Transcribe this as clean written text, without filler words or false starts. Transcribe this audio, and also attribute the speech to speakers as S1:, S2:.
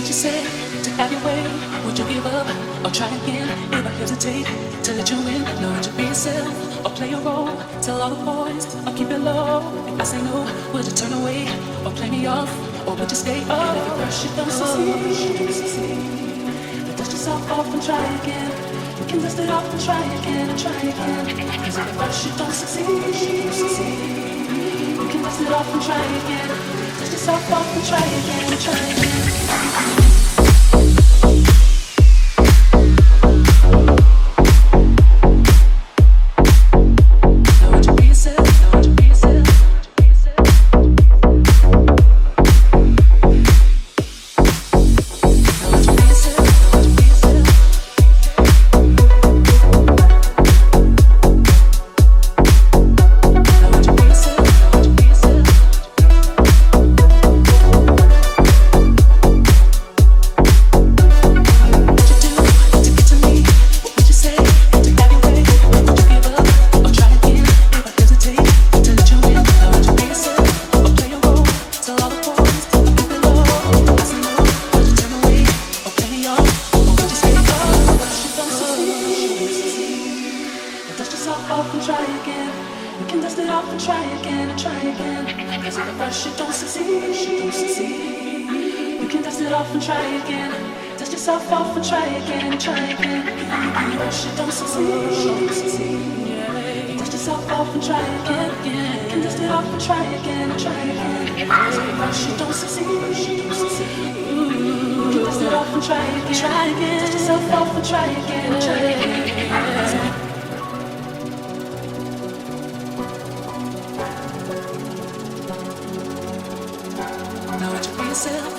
S1: you say to have your way? Would you give up or try again? If I hesitate to let you in, learn to be yourself or play a role. Tell all the boys I'll keep it low. If I say no, would you turn away or play me off? Or would you stay up? If you rush, you don't succeed. Dust yourself off and try again. You can dust it off and try again and try again. Cause if you rush, you don't succeed. You can dust it off and try again. Dust yourself off and try again and try again. Now would you be yourself?